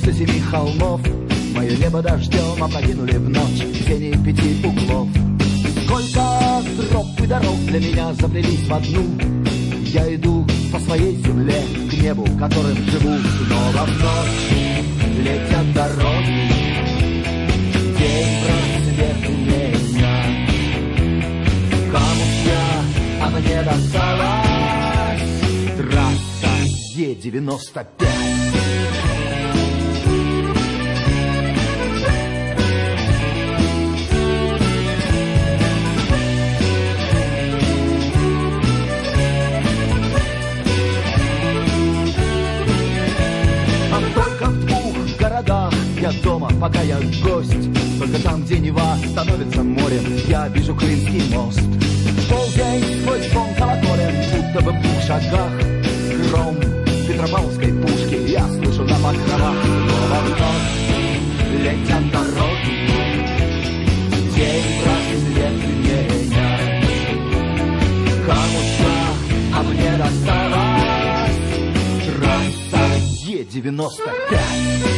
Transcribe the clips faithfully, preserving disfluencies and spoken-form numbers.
Выше семи холмов мое небо дождем опрокинули в ночь тени пяти углов. Сколько троп и дорог для меня заплелись в одну. Я иду по своей земле к небу, которым живу. Снова в ночь летят дороги, день просвет меня. Кому я, а мне досталась трасса Е девяносто пять. Я дома, пока я гость. Только там, где Нева становится морем, я вижу Крымский мост. Полдень сквозь звон колоколен, будто бы в двух шагах. Гром Петропавловской пушки я слышу на покровах. Снова в ночь летят дороги, день просвет меня. Кому что, а мне досталась трасса Е девяносто пять.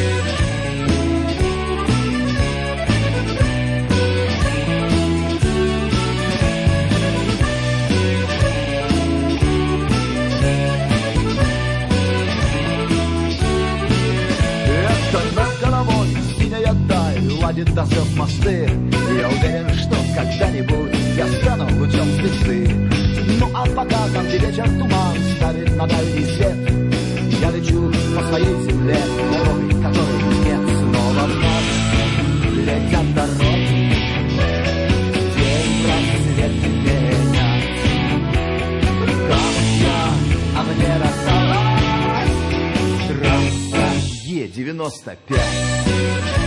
Ладит до звезд мосты. Я уверен, что когда-нибудь я стану лучом звезды. Ну а пока там, где вечер туман ставит на дальний свет, я лечу по своей земле, дорогой которой нет. Снова в ночь летят дороги, день просвет меня. Кому я, а мне досталась трасса Е девяносто пять.